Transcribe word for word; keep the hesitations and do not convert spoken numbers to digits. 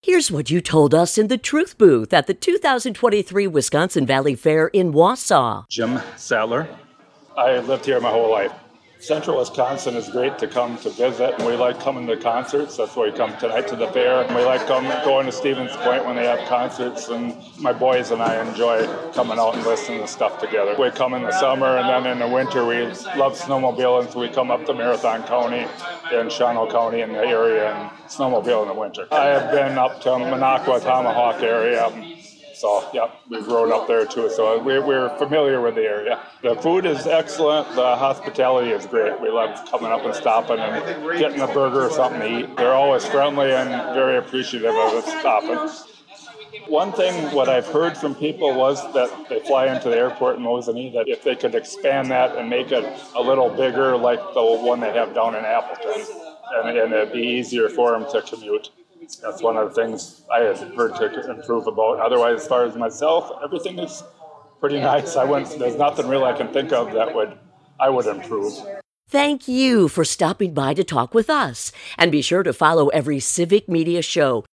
Here's what you told us in the Truth Booth at the two thousand twenty-three Wisconsin Valley Fair in Wausau. Jim Sadler. I lived here my whole life. Central Wisconsin is great to come to visit, and we like coming to concerts. That's why we come tonight to the fair. And we like come, going to Stevens Point when they have concerts, and my boys and I enjoy coming out and listening to stuff together. We come in the summer, and then in the winter we love snowmobiling, so we come up to Marathon County in Shawano County in the area and snowmobile in the winter. I have been up to Minocqua, Tomahawk area. So, yeah, we've rode up there too, so we're, we're familiar with the area. The food is excellent. The hospitality is great. We love coming up and stopping and getting a burger or something to eat. They're always friendly and very appreciative of us stopping. One thing, what I've heard from people was that they fly into the airport in Mosinee, that if they could expand that and make it a little bigger like the one they have down in Appleton, and, and it'd be easier for them to commute. That's one of the things I had heard to improve about. Otherwise, as far as myself, everything is pretty nice. I wouldn't, there's nothing really I can think of that would I would improve. Thank you for stopping by to talk with us. And be sure to follow every Civic Media show